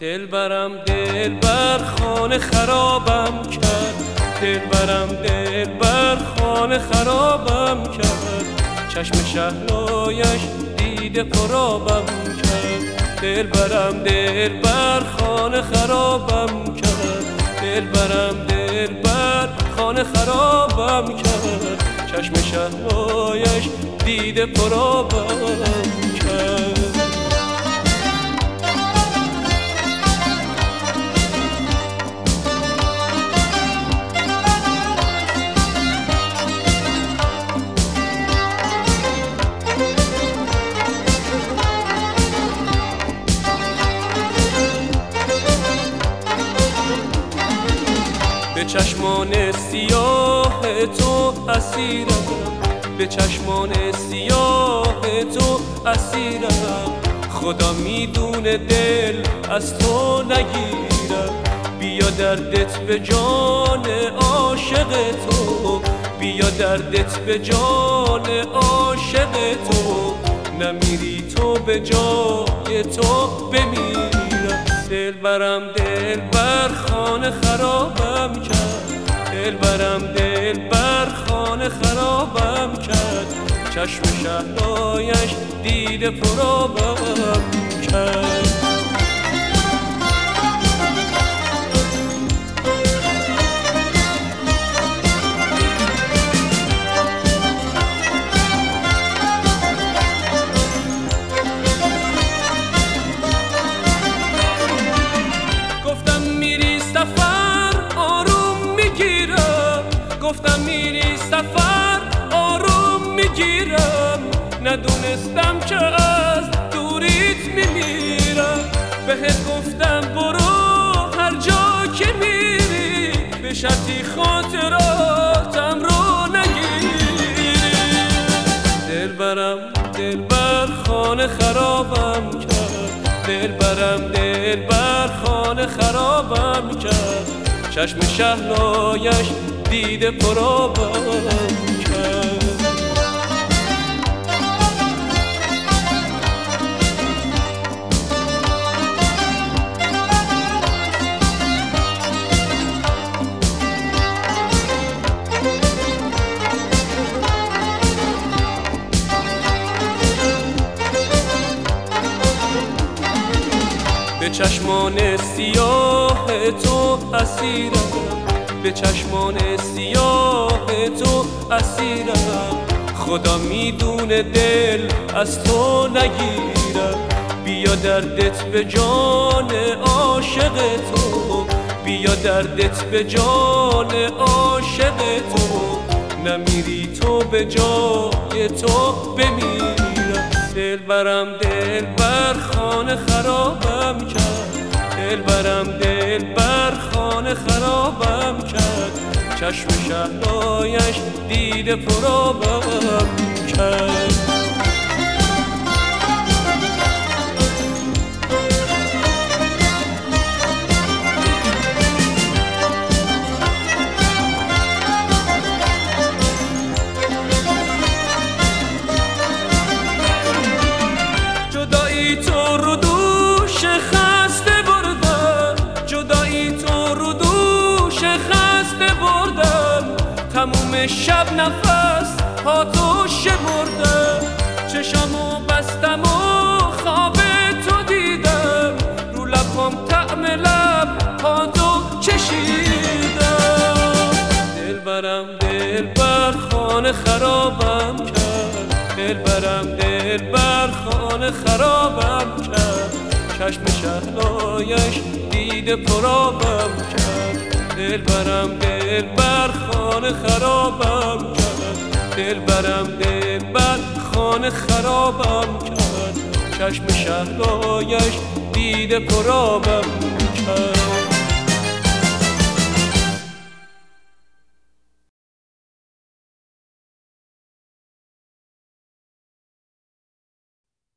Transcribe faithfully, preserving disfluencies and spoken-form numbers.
دلبرم دلبر خانه خرابم کرد، دلبرم دلبر خانه خرابم کرد، چشم شهلایش دیده پرابم کرد. دلبرم دلبر خانه خرابم کرد، دلبرم دلبر خانه خرابم کرد، چشم شهلایش دیده پرابم کرد. به چشمان سیاه تو اسیرم، به چشمان سیاه تو اسیرم، خدا میدونه دل از تو نگیرم. بیا دردت به جان عاشق تو، بیا دردت به جان عاشق تو، نمیری تو به جای تو بمیرم. دلبرم دلبر خانه خرابم کرد، دلبرم دلبر خانه خرابم کرد، چشم شهلایش دیده پرابم کرد. گفتم میری سفر آروم میگیرم، ندونستم که از دوریت میمیرم. بهت گفتم برو هر جا که میری، به شرطی خاطراتم رو نگیری. دلبرم دلبر خانه خرابم کرد، دلبرم دلبر خانه خرابم کرد، چشم شهلایش دیده پرابم کرد. به چشمان سیاه تو اسیرم، به چشمان سیاه تو اسیرم، خدا میدونه دل از تو نگیرم. بیا دردت به جان عاشق تو، بیا دردت به جان عاشق تو، نمیری تو به جای تو بمیرم. دلبرم دلبر خانه خرابم کرد، دلبرم دلبر خانه خرابم کرد، چشم شهلایش دیده پرابم کرد. جدایی تو رو دوش خسته بردم، جدایی تو رو دوش خسته بردم، تموم شب نفس ها تو شمردم، چشمو بستم و خواب تو دیدم، رو لبام طعم لب ها تو چشیدم. دلبرم دلبر خانه خرابم کرد، دلبرم دلبر خانه خرابم کرد، چشم شهلایش دیده پرابم کرد. دلبرم دلبر خانه خرابم کرد، دلبرم دلبر خانه خرابم کرد، چشم شهلایش دیده پرابم